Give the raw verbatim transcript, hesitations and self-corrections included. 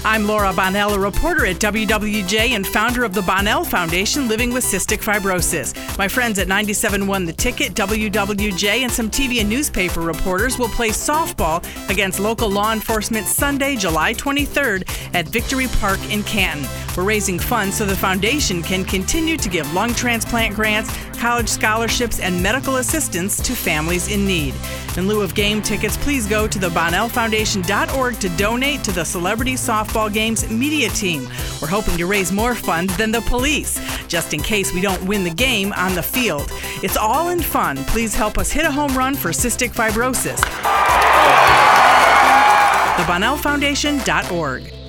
I'm Laura Bonnell, a reporter at W W J and founder of the Bonnell Foundation Living with Cystic Fibrosis. My friends at ninety-seven point one The Ticket, W W J, and some T V and newspaper reporters will play softball against local law enforcement Sunday, July twenty-third at Victory Park in Canton. We're raising funds so the foundation can continue to give lung transplant grants, college scholarships, and medical assistance to families in need. In lieu of game tickets, please go to the bonnell foundation dot org to donate to the Celebrity Softball Games media team. We're hoping to raise more funds than the police, just in case we don't win the game on the field. It's all in fun. Please help us hit a home run for cystic fibrosis. the bonnell foundation dot org.